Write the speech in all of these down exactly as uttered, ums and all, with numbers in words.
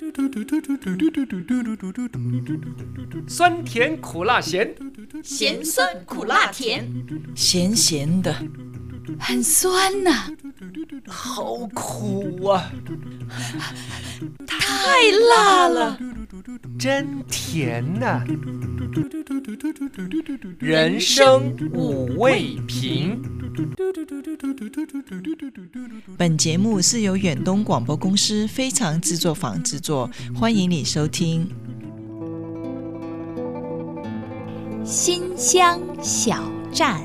酸甜苦辣咸， 咸酸苦辣甜， 咸咸的，很酸呐、啊， 好苦啊， 太辣了， 真甜呐、啊。人生五味瓶。 本节目是由远东广播公司非常制作坊制作，欢迎你收听。 新乡小站，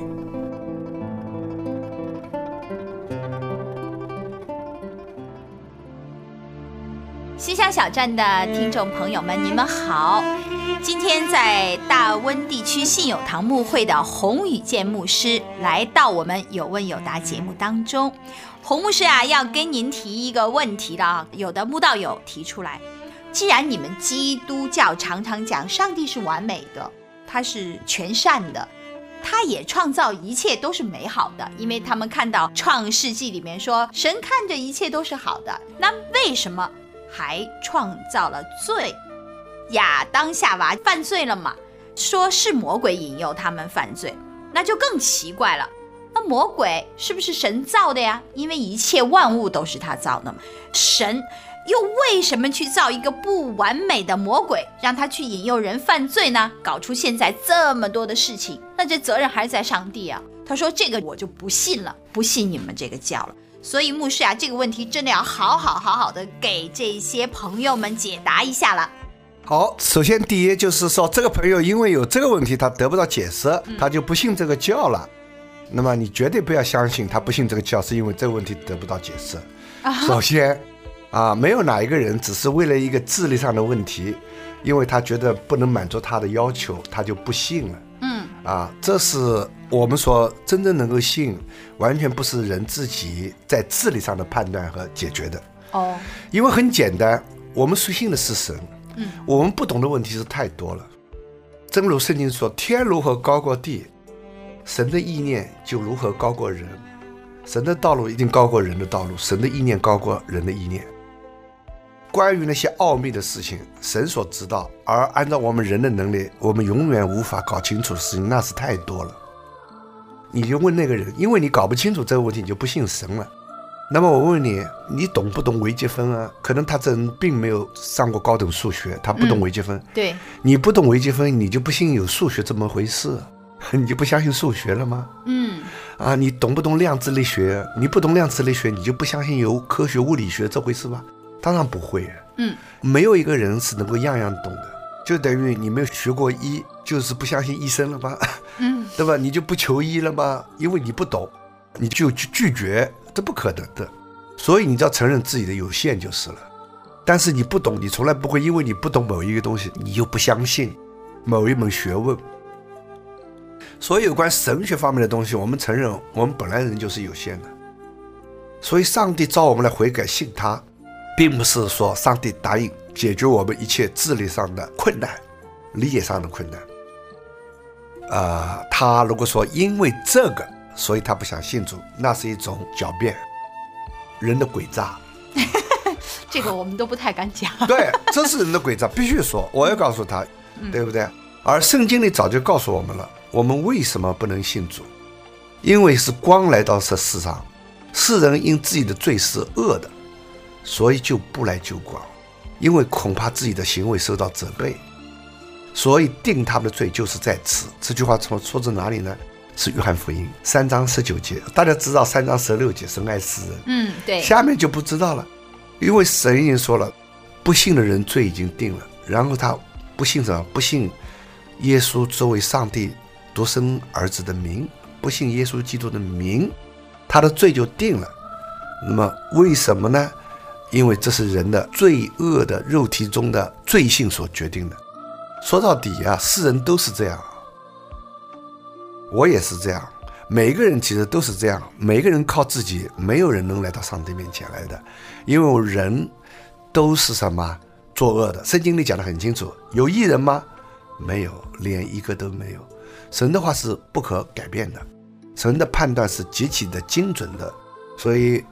新乡小站的听众朋友们，你们好。今天在大温地区信友堂牧会的洪宇健牧师来到我们有问有答节目当中。洪牧师啊，要跟您提一个问题了。有的牧道友提出来，既然你们基督教常常讲上帝是完美的，他是全善的，他也创造一切都是美好的，因为他们看到创世纪里面说神看着一切都是好的，那为什么还创造了罪？亚当夏娃犯罪了嘛，说是魔鬼引诱他们犯罪，那就更奇怪了。那魔鬼是不是神造的呀？因为一切万物都是他造的嘛。神又为什么去造一个不完美的魔鬼，让他去引诱人犯罪呢？搞出现在这么多的事情，那这责任还是在上帝啊。他说这个我就不信了，不信你们这个教了。所以牧师啊，这个问题真的要好好好好的给这些朋友们解答一下了。 好，首先第一就是说，这个朋友因为有这个问题他得不到解释，他就不信这个教了、嗯、那么你绝对不要相信他不信这个教是因为这个问题得不到解释、啊、首先啊，没有哪一个人只是为了一个智力上的问题，因为他觉得不能满足他的要求他就不信了。嗯啊，这是我们说真正能够信，完全不是人自己在智力上的判断和解决的。哦，因为很简单，我们所信的是神，嗯，我们不懂的问题是太多了。正如圣经说，天如何高过地，神的意念就如何高过人。神的道路一定高过人的道路，神的意念高过人的意念。关于那些奥秘的事情，神所知道，而按照我们人的能力，我们永远无法搞清楚的事情，那是太多了。你就问那个人，因为你搞不清楚这个问题，你就不信神了。那么我问你，你懂不懂微积分啊？可能他这人并没有上过高等数学，他不懂微积分、嗯、对，你不懂微积分，你就不信有数学这么回事，你就不相信数学了吗？嗯，啊，你懂不懂量子力学？你不懂量子力学，你就不相信有科学物理学这回事吧？当然不会。嗯，没有一个人是能够样样懂的，就等于你没有学过医，就是不相信医生了吧？嗯，对吧？你就不求医了吗？因为你不懂，你就拒绝，这不可能的。所以你只要承认自己的有限就是了。但是你不懂，你从来不会因为你不懂某一个东西，你就不相信某一门学问。所以有关神学方面的东西，我们承认我们本来人就是有限的。所以上帝召我们来悔改信他，并不是说上帝答应解决我们一切智力上的困难、理解上的困难。呃，他如果说因为这个所以他不想信主，那是一种狡辩，人的诡诈。 这个我们都不太敢讲。 对，这是人的诡诈，必须说，我要告诉他、嗯、对不对？而圣经里早就告诉我们了，我们为什么不能信主？因为是光来到这世上，世人因自己的罪是恶的，所以就不来救光，因为恐怕自己的行为受到责备，所以定他们的罪就是在此。这句话从说自哪里呢？是约翰福音三章十九节。大家知道三章十六节神爱世人，嗯，对，下面就不知道了，因为神已经说了，不信的人罪已经定了。然后他不信什么？不信耶稣作为上帝独生儿子的名，不信耶稣基督的名，他的罪就定了。那么为什么呢？因为这是人的罪恶的肉体中的罪性所决定的。说到底啊，世人都是这样，我也是这样，每个人其实都是这样，每个人靠自己，没有人能来到上帝面前来的，因为人都是什么？作恶的。圣经里讲得很清楚，有义人吗？没有，连一个都没有。神的话是不可改变的，神的判断是极其的精准的。所以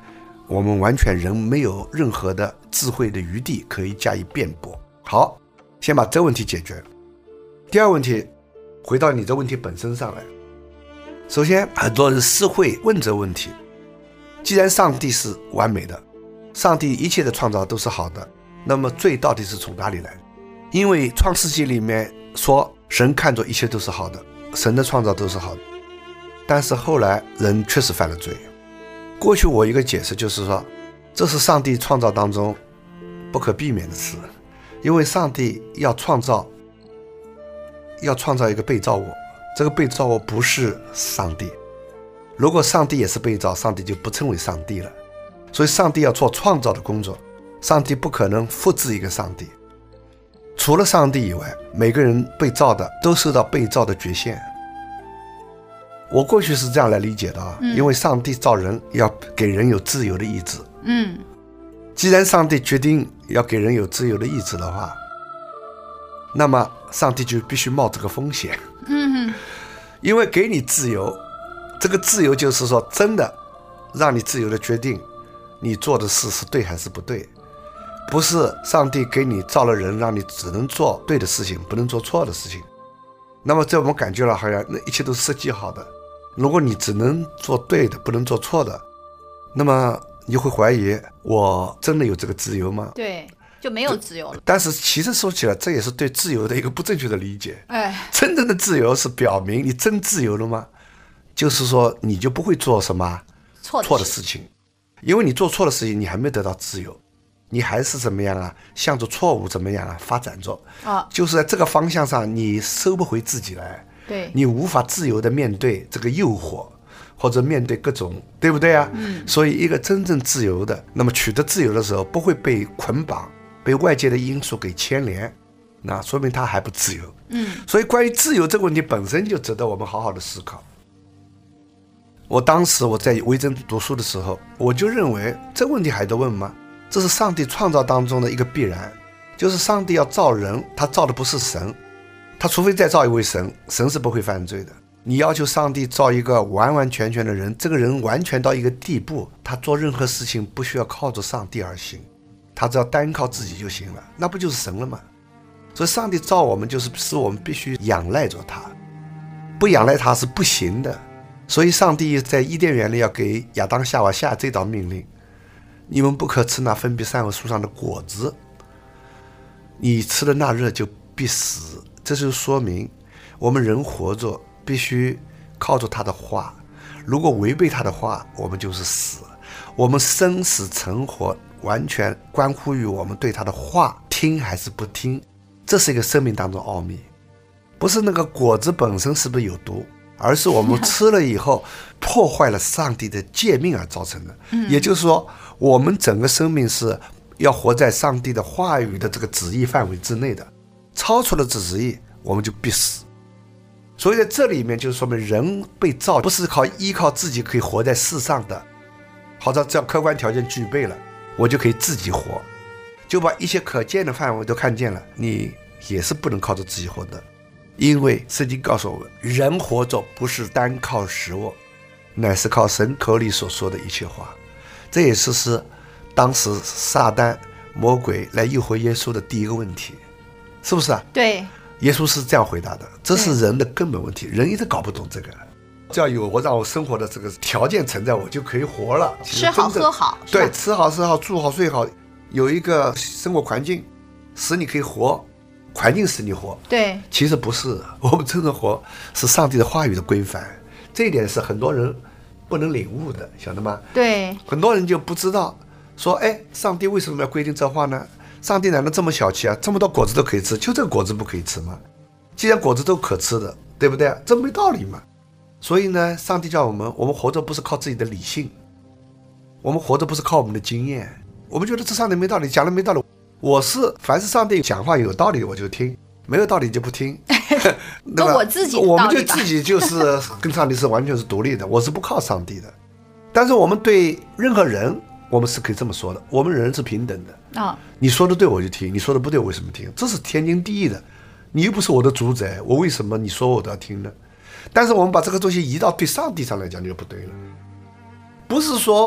我们完全人没有任何的智慧的余地可以加以辩驳。好，先把这问题解决。第二问题，回到你这问题本身上来。首先，很多人是会问这问题，既然上帝是完美的，上帝一切的创造都是好的，那么罪到底是从哪里来？因为创世纪里面说神看着一切都是好的，神的创造都是好的，但是后来人确实犯了罪。过去我一个解释就是说，这是上帝创造当中不可避免的事，因为上帝要创造要创造一个被造物，这个被造物不是上帝。如果上帝也是被造，上帝就不称为上帝了。所以上帝要做创造的工作，上帝不可能复制一个上帝。除了上帝以外，每个人被造的都受到被造的局限。我过去是这样来理解的啊，嗯、因为上帝造人要给人有自由的意志。嗯，既然上帝决定要给人有自由的意志的话，那么上帝就必须冒这个风险。嗯，因为给你自由，这个自由就是说真的让你自由的决定你做的事是对还是不对，不是上帝给你造了人让你只能做对的事情，不能做错的事情。那么这我们感觉了好像那一切都设计好的，如果你只能做对的不能做错的，那么你会怀疑我真的有这个自由吗？ 对，就没有自由了。 但是其实说起来，这也是对自由的一个不正确的理解。 哎， 真正的自由是表明你真自由了吗？就是说你就不会做什么错 的, 错的事情，因为你做错的事情你还没得到自由，你还是怎么样啊，向着错误怎么样啊发展着、哦、就是在这个方向上你收不回自己来， 对， 你无法自由的面对这个诱惑，或者面对各种，对不对啊？嗯，所以一个真正自由的，那么取得自由的时候不会被捆绑，被外界的因素给牵连，那说明他还不自由。嗯，所以关于自由这个问题本身就值得我们好好的思考。我当时我在维珍读书的时候，我就认为这个问题还得问吗？这是上帝创造当中的一个必然，就是上帝要造人，他造的不是神，他除非再造一位神，神是不会犯罪的。你要求上帝造一个完完全全的人，这个人完全到一个地步，他做任何事情不需要靠着上帝而行，他只要单靠自己就行了，那不就是神了吗？所以上帝造我们就是使我们必须仰赖着他，不仰赖他是不行的。所以上帝在伊甸园里要给亚当夏娃下这道命令，你们不可吃那分别善恶树上的果子，你吃了那日就必死。这就说明我们人活着必须靠着他的话，如果违背他的话，我们就是死。我们生死存活完全关乎于我们对他的话听还是不听，这是一个生命当中奥秘。不是那个果子本身是不是有毒，而是我们吃了以后破坏了上帝的诫命而造成的、嗯、也就是说我们整个生命是要活在上帝的话语的这个旨意范围之内的，超出了这旨意我们就必死。所以在这里面就说明人被造不是靠依靠自己可以活在世上的，好像只要客观条件具备了我就可以自己活，就把一些可见的范围都看见了，你也是不能靠着自己活的。因为圣经告诉我们，人活着不是单靠食物，乃是靠神口里所说的一切话。这也是是当时撒旦魔鬼来诱惑耶稣的第一个问题，是不是啊？ 对， 耶稣是这样回答的，这是人的根本问题，人一直搞不懂这个。只要有我让我生活的这个条件存在，我就可以活了。 吃好喝好， 对，吃好吃好住好睡好，有一个生活环境使你可以活，环境使你活。 对， 其实不是，我们真正活是上帝的话语的规范，这一点是很多人不能领悟的，晓得吗？ 对， 很多人就不知道说，哎，上帝为什么要规定这话呢？上帝难道这么小气啊？这么多果子都可以吃，就这个果子不可以吃吗？既然果子都可吃的，对不对？这没道理嘛。所以呢，上帝叫我们，我们活着不是靠自己的理性，我们活着不是靠我们的经验。我们觉得这上帝没道理，讲的没道理。我是凡是上帝讲话有道理我就听，没有道理就不听。 跟我自己的道理吧， 我们就自己就是跟上帝是完全是独立的，我是不靠上帝的。但是我们对任何人，我们是可以这么说的，我们人是平等的啊、哦。你说的对我就听，你说的不对我为什么听？这是天经地义的。你又不是我的主宰，我为什么你说我都要听呢？但是我们把这个东西移到对上帝上来讲就不对了。不是说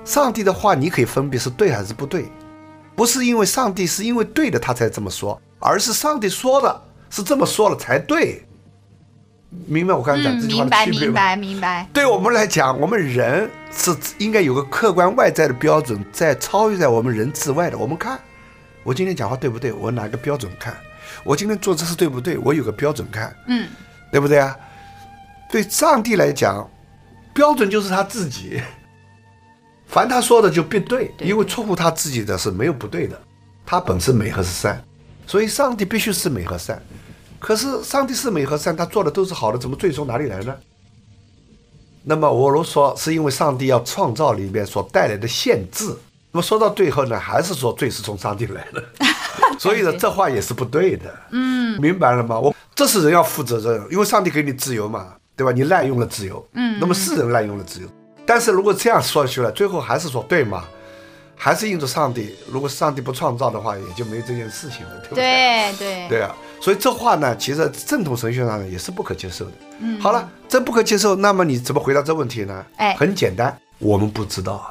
上帝的话你可以分别是对还是不对，不是因为上帝是因为对的他才这么说，而是上帝说的是这么说了才对。明白我刚才讲这句话的区别吗？ 明白明白。 对我们来讲，我们人是应该有个客观外在的标准，在超越在我们人之外的。我们看我今天讲话对不对，我拿个标准看，我今天做这事对不对，我有个标准看， 嗯， 对不对啊？对上帝来讲，标准就是他自己，凡他说的就必对，因为出乎他自己的是没有不对的，他本是美和是善，所以上帝必须是美和善。可是上帝是美和善，他做的都是好的，怎么罪从哪里来呢？那么我如说是因为上帝要创造里面所带来的限制，那么说到最后呢，还是说罪是从上帝来的，所以呢，这话也是不对的。嗯，明白了吗？我这是人要负责任，因为上帝给你自由嘛，对吧？你滥用了自由，嗯，那么是人滥用了自由。但是如果这样说下去了，最后还是说对嘛？还是应着上帝，如果上帝不创造的话，也就没这件事情了，对不对？ 对对对啊，所以这话呢，其实正统神学上也是不可接受的。嗯，好了，这不可接受，那么你怎么回答这问题呢？ 哎， 很简单，我们不知道。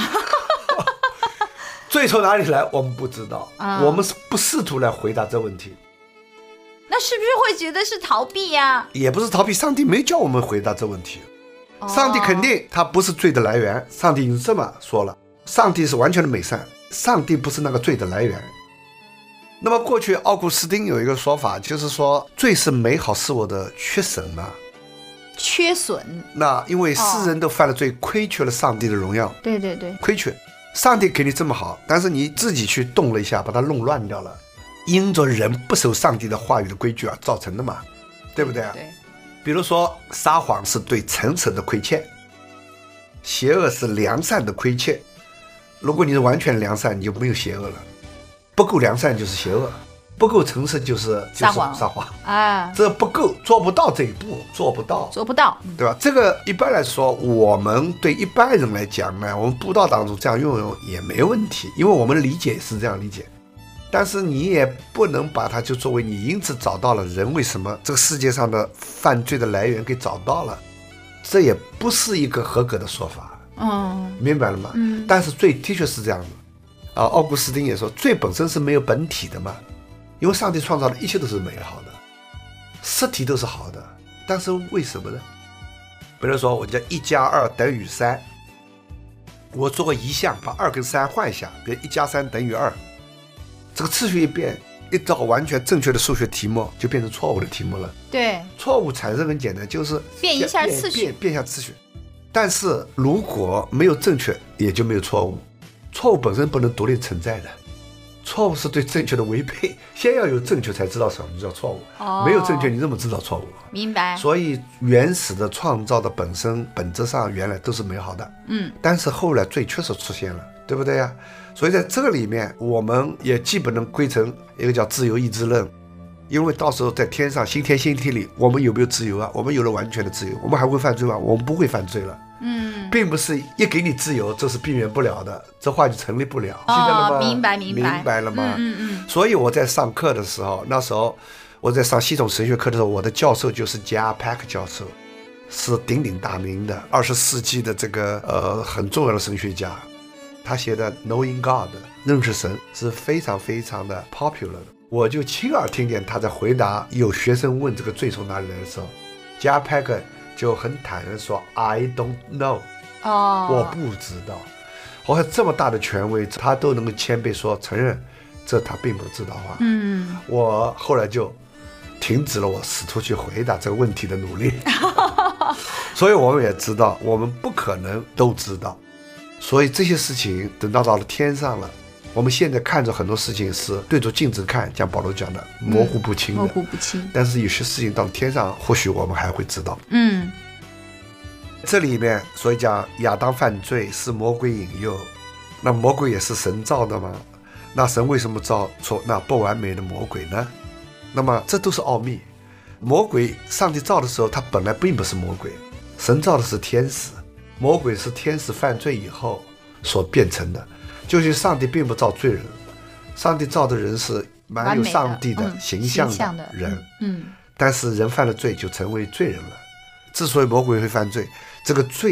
罪从哪里来？我们不知道，啊、我们不试图来回答这问题。 那是不是会觉得是逃避呀、啊？ 也不是逃避，上帝没叫我们回答这问题。哦、上帝肯定他不是罪的来源，上帝已经这么说了。上帝是完全的美善，上帝不是那个罪的来源。那么过去奥古斯丁有一个说法，就是说罪是美好事物的缺损嘛， 缺损。那因为世人都犯了罪，哦、亏缺了上帝的荣耀。 对对对， 亏缺。上帝给你这么好，但是你自己去动了一下，把它弄乱掉了，因着人不守上帝的话语的规矩而造成的嘛，对不对啊？对。比如说撒谎是对诚实的亏欠，邪恶是良善的亏欠。如果你是完全良善，你就没有邪恶了；不够良善就是邪恶，不够诚实就是撒谎。 撒谎啊，这不够，做不到这一步，做不到， 做不到， 对吧？这个一般来说，我们对一般人来讲呢，我们布道当中这样运用也没问题，因为我们的理解是这样理解。但是你也不能把它就作为你因此找到了人为什么这个世界上的犯罪的来源给找到了，这也不是一个合格的说法。嗯，明白了吗？嗯，但是罪的确是这样的啊。奥古斯丁也说，罪本身是没有本体的嘛，因为上帝创造的一切都是美好的，实体都是好的，但是为什么呢？比如说，我叫一加二等于三，我做个移项，把二跟三换一下，比如一加三等于二，这个次序一变，一道完全正确的数学题目就变成错误的题目了。 对， 错误产生很简单，就是变一下次序， 变变一下次序。但是如果没有正确，也就没有错误。错误本身不能独立存在的，错误是对正确的违背。先要有正确才知道什么叫错误，哦、没有正确你怎么知道错误？ 明白。 所以原始的创造的本身本质上原来都是美好的，嗯，但是后来罪确实出现了，对不对呀？所以在这个里面，我们也既不能归成一个叫自由意志论，因为到时候在天上新天新地里，我们有没有自由啊？我们有了完全的自由，我们还会犯罪吗？我们不会犯罪了。嗯，并不是一给你自由，这是避免不了的，这话就成立不了。记得了吗？ 哦、明白明白明白了吗？ 嗯嗯。 所以我在上课的时候，那时候我在上系统神学课的时候，我的教授就是加帕克教授，是鼎鼎大名的二十世纪的这个呃很重要的神学家。他写的 Knowing God 认识神是非常非常的 popular 的。我就亲耳听见他在回答有学生问这个罪从哪里来的时候，加帕克就很坦然说 I don't know， 哦，我不知道。我看这么大的权威，他都能够谦卑说承认这他并不知道啊。嗯，我后来就停止了我试图去回答这个问题的努力。所以我们也知道我们不可能都知道，所以这些事情等到到了天上了，我们现在看着很多事情是对着镜子看，像保罗讲的模糊不清的、 嗯、模糊不清。 但是有些事情到了天上，或许我们还会知道。 嗯， 这里面所以讲亚当犯罪是魔鬼引诱，那魔鬼也是神造的吗？那神为什么造出那不完美的魔鬼呢？那么这都是奥秘。魔鬼上帝造的时候，他本来并不是魔鬼，神造的是天使，魔鬼是天使犯罪以后所变成的。就是上帝并不造罪人，上帝造的人是蛮有上帝的形象的人，嗯嗯、但是人犯了罪就成为罪人了。之所以魔鬼会犯罪，这个罪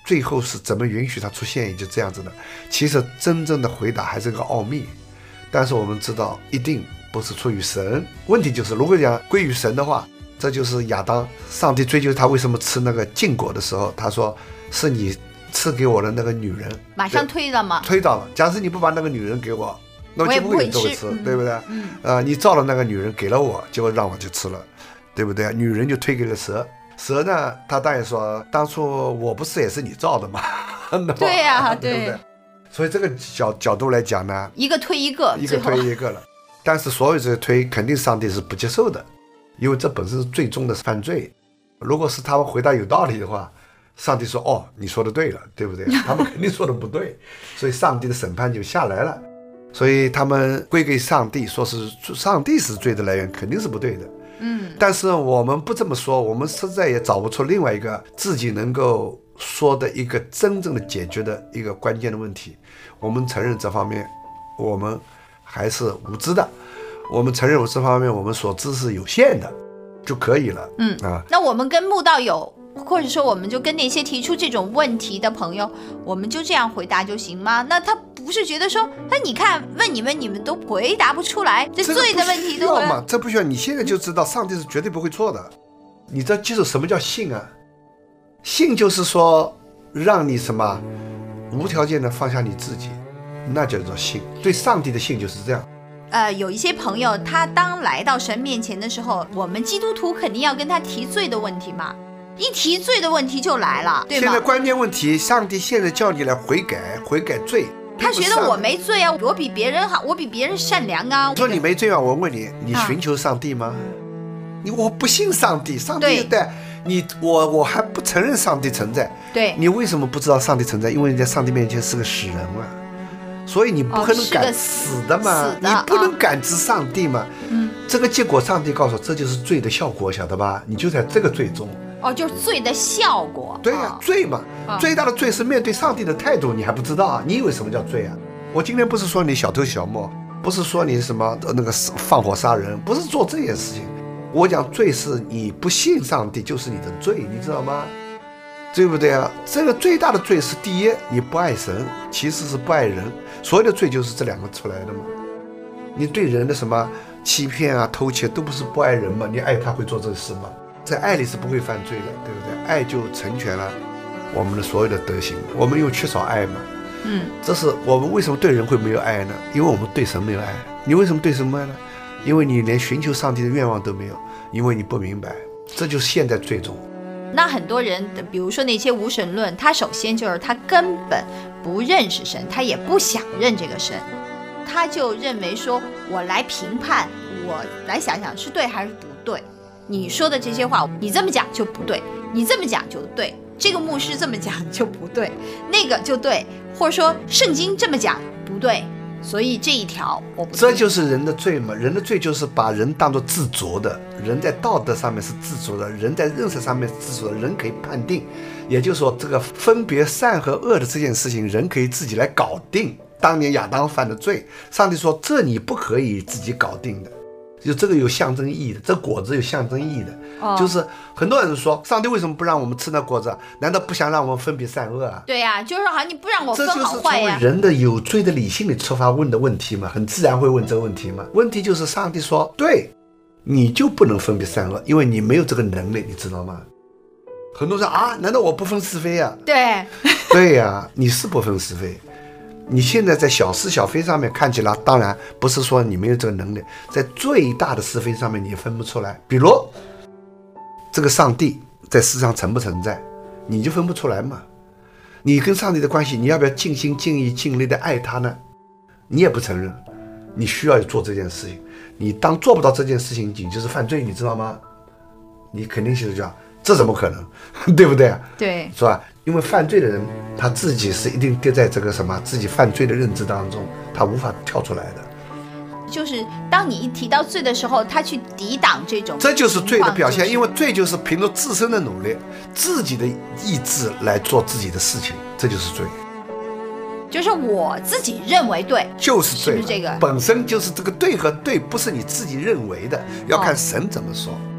最后是怎么允许它出现，也就这样子的。其实真正的回答还是个奥秘，但是我们知道一定不是出于神。问题就是如果讲归于神的话，这就是亚当，上帝追究他为什么吃那个禁果的时候，他说是你赐给我的那个女人， 马上推了吗？ 推到了。假设你不把那个女人给我，那我就不会这么吃，对不对？嗯，呃，你造了那个女人给了我，结果让我就吃了，对不对？女人就推给了蛇，蛇呢，他当然说，当初我不是也是你造的吗？ 对呀、啊， 对不对？所以这个角角度来讲呢， 一个推一个， 一个推一个了。但是所有这些推，肯定上帝是不接受的，因为这本身是最终的犯罪。如果是他们回答有道理的话，上帝说：“哦，你说的对了，对不对？”他们肯定说的不对，所以上帝的审判就下来了。所以他们归给上帝，说是上帝是罪的来源，肯定是不对的。 嗯， 但是我们不这么说，我们实在也找不出另外一个自己能够说的一个真正的解决的一个关键的问题。我们承认这方面我们还是无知的，我们承认这方面我们所知是有限的就可以了。 嗯啊， 那我们跟慕道友，或者说我们就跟那些提出这种问题的朋友，我们就这样回答就行吗？那他不是觉得说，哎，你看问你们，你们都回答不出来，这罪的问题都这不需要嘛？这不需要，你现在就知道上帝是绝对不会错的。你知道记住什么叫信啊？信就是说让你什么无条件的放下你自己，那叫做信。对上帝的信就是这样。 呃，有一些朋友，他当来到神面前的时候，我们基督徒肯定要跟他提罪的问题嘛。一提罪的问题就来了，对吗？ 现在关键问题，上帝现在叫你来悔改，悔改罪。 他觉得我没罪啊，我比别人好，我比别人善良啊。 你说你没罪啊？我问你，你寻求上帝吗？啊、你我不信上帝，上帝对你，我我还不承认上帝存在。 对， 你为什么不知道上帝存在？因为你在上帝面前是个死人嘛，所以你不可能感、哦、死的嘛， 死的你不能感知上帝嘛。 嗯， 这个结果，上帝告诉我，这就是罪的效果，晓得吧？你就在这个罪中。 哦，就是罪的效果。 对呀、啊，罪嘛、哦，最大的罪是面对上帝的态度，你还不知道啊？你以为什么叫罪啊？我今天不是说你小偷小摸，不是说你什么那个放火杀人，不是做这件事情。我讲罪是你不信上帝，就是你的罪，你知道吗？对不对啊？这个最大的罪是第一，你不爱神，其次是不爱人。所有的罪就是这两个出来的嘛。你对人的什么欺骗啊、偷窃，都不是不爱人嘛？你爱他会做这个事吗？在爱里是不会犯罪的，对不对？爱就成全了我们的所有的德行。我们又缺少爱嘛， 嗯， 这是我们为什么对人会没有爱呢？因为我们对神没有爱。你为什么对神没有爱呢？因为你连寻求上帝的愿望都没有，因为你不明白，这就是现在最终。 那很多人，比如说那些无神论，他首先就是他根本不认识神，他也不想认这个神，他就认为说，我来评判，我来想想是对还是不对。你说的这些话，你这么讲就不对，你这么讲就对，这个牧师这么讲就不对，那个就对，或者说圣经这么讲不对，所以这一条我不对。 这就是人的罪嘛，人的罪就是把人当作自足的，人在道德上面是自足的，人在认识上面是自足的，人可以判定，也就是说这个分别善和恶的这件事情，人可以自己来搞定。当年亚当犯的罪，上帝说这你不可以自己搞定的，就这个有象征意义的，这果子有象征意义的、哦、就是很多人说上帝为什么不让我们吃那果子，难道不想让我们分别善恶啊？ 对呀、啊，就是好像你不让我分好坏呀、啊。 这就是从人的有罪的理性里出发问的问题嘛，很自然会问这个问题嘛。问题就是上帝说对，你就不能分别善恶，因为你没有这个能力，你知道吗？很多人说啊，难道我不分是非啊？ 对对呀、啊，你是不分是非。你现在在小是小非上面看起来，当然不是说你没有这个能力，在最大的是非上面你也分不出来。比如这个上帝在世上存不存在，你就分不出来嘛。你跟上帝的关系，你要不要尽心尽意尽力的爱他呢？你也不承认，你需要做这件事情。你当做不到这件事情，你就是犯罪，你知道吗？你肯定是讲这怎么可能，对不对？ 对， 是吧？因为犯罪的人他自己是一定跌在这个什么自己犯罪的认知当中，他无法跳出来的。 就是当你一提到罪的时候，他去抵挡这种， 这就是罪的表现、就是、因为罪就是凭着自身的努力，自己的意志来做自己的事情，这就是罪。 就是我自己认为对， 就是罪， 是不是这个本身就是这个对和对不是你自己认为的，要看神怎么说、哦、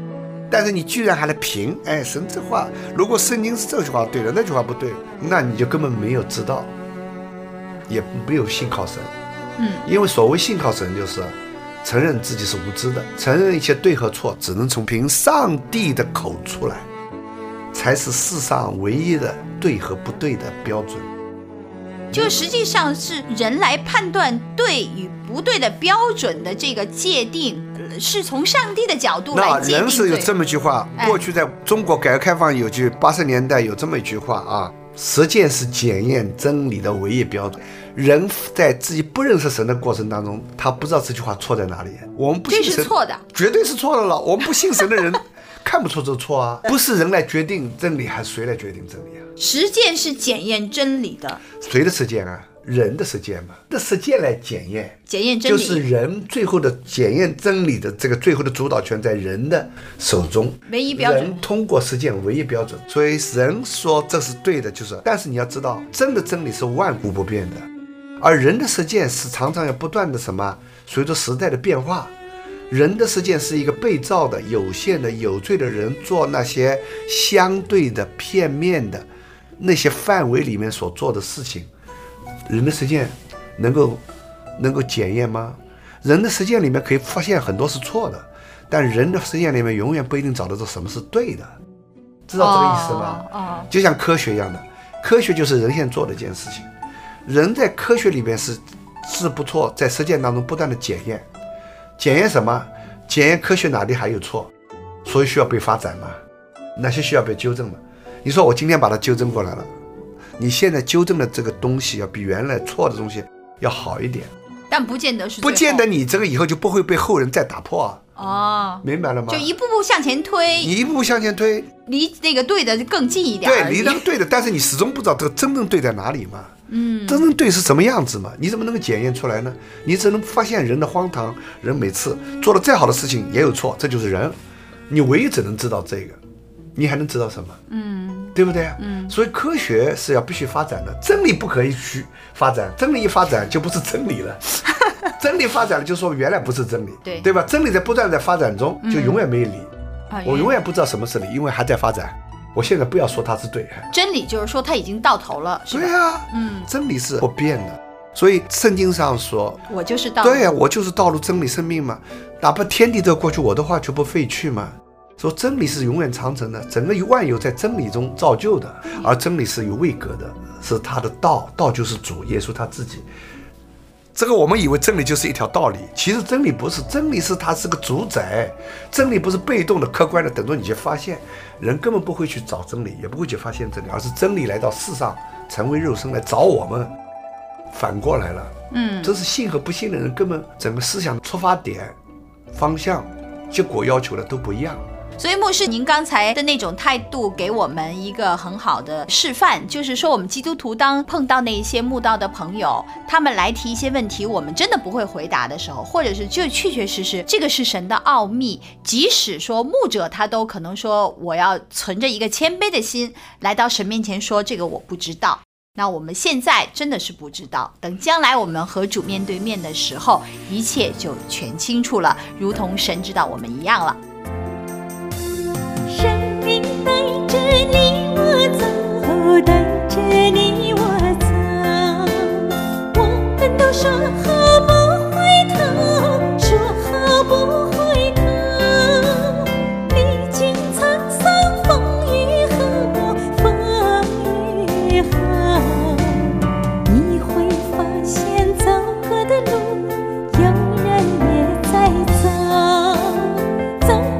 但是你居然还来评，哎，神这话，如果圣经是这句话对了，那句话不对，那你就根本没有知道，也没有信靠神。 嗯， 因为所谓信靠神，就是承认自己是无知的，承认一切对和错只能从凭上帝的口出来，才是世上唯一的对和不对的标准。 就实际上是人来判断对与不对的标准的这个界定，是从上帝的角度来界定。 那人是有这么一句话， 哎、 过去在中国改革开放有句八十年代有这么一句话啊，实践是检验真理的唯一标准。人在自己不认识神的过程当中，他不知道这句话错在哪里。我们不信神， 这是错的， 绝对是错的了。我们不信神的人看不出这错啊，不是人来决定真理，还是谁来决定真理啊？ 实践是检验真理的， 谁的实践啊？人的实践嘛，的实践来检验， 检验真理， 就是人最后的检验真理的这个最后的主导权在人的手中， 唯一标准。 人通过实践唯一标准，所以人说这是对的，就是，但是你要知道，真的真理是万古不变的，而人的实践是常常要不断的什么，随着时代的变化。人的实践是一个被造的、有限的、有罪的人做那些相对的、片面的那些范围里面所做的事情。人的实践能够能够检验吗？人的实践里面可以发现很多是错的，但人的实践里面永远不一定找得到什么是对的，知道这个意思吗？ 哦哦、 就像科学一样的，科学就是人现在做的一件事情，人在科学里面是是不错，在实践当中不断的检验，检验什么？检验科学哪里还有错，所以需要被发展嘛？哪些需要被纠正嘛？你说我今天把它纠正过来了。你现在纠正的这个东西要比原来错的东西要好一点， 但不见得是不见得你这个以后就不会被后人再打破啊。 哦， 明白了吗？ 就一步步向前推， 你一步步向前推， 离那个对的更近一点。 对，离那个对的，但是你始终不知道这个真正对在哪里嘛。嗯，真正对是什么样子嘛？你怎么能够检验出来呢？你只能发现人的荒唐，人每次做的再好的事情也有错，这就是人。你唯一只能知道这个，你还能知道什么？嗯。对不对？嗯，所以科学是要必须发展的，真理不可以去发展，真理一发展就不是真理了，真理发展了就说原来不是真理， 对对吧？真理在不断在发展中，就永远没有理， 嗯、 我永远不知道什么是理，因为还在发展。我现在不要说它是对， 真理就是说它已经到头了，是吧？ 对啊，嗯，真理是不变的，所以圣经上说， 我就是道路， 对呀、啊，我就是道路、真理、生命嘛，哪怕天地都过去，我的话就不废去嘛。说真理是永远长存的，整个万有在真理中造就的，而真理是有位格的，是他的道，道就是主耶稣他自己。这个我们以为真理就是一条道理，其实真理不是，真理是它是个主宰，真理不是被动的、客观的，等着你去发现，人根本不会去找真理，也不会去发现真理，而是真理来到世上，成为肉身来找我们，反过来了。嗯，这是信和不信的人根本整个思想出发点、方向、结果要求的都不一样。 所以牧师您刚才的那种态度给我们一个很好的示范，就是说我们基督徒当碰到那一些慕道的朋友，他们来提一些问题我们真的不会回答的时候，或者是就确确实实这个是神的奥秘，即使说牧者他都可能说我要存着一个谦卑的心来到神面前说这个我不知道，那我们现在真的是不知道，等将来我们和主面对面的时候，一切就全清楚了，如同神知道我们一样了。 生命带着你我走，带着你我走，我们都说好不回头，说好不回头，历经沧桑风雨后，风雨后，你会发现走过的路有人也在走，走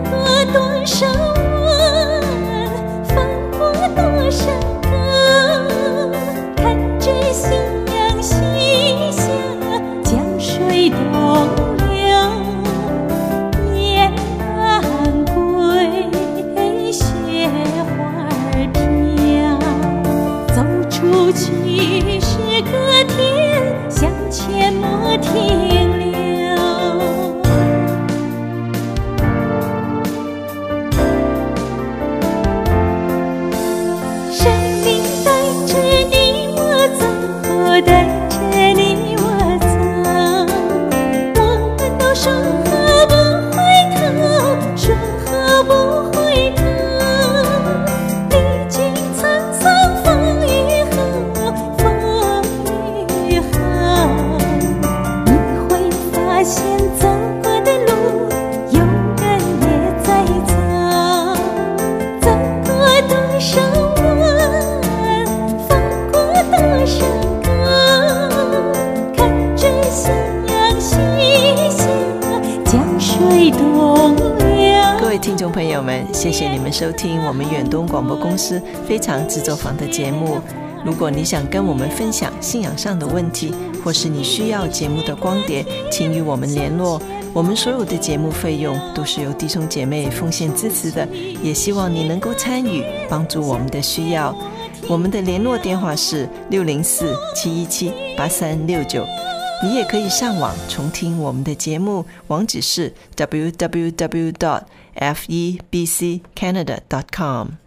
夕阳西下，江水东流。 各位听众朋友们，谢谢你们收听我们远东广播公司非常制作坊的节目。如果你想跟我们分享信仰上的问题，或是你需要节目的光碟，请与我们联络。我们所有的节目费用都是由弟兄姐妹奉献支持的，也希望你能够参与，帮助我们的需要。我们的联络电话是六零四七一七八三六九，你也可以上网重听我们的节目，网址是 double u double u double u dot f e b c canada dot com。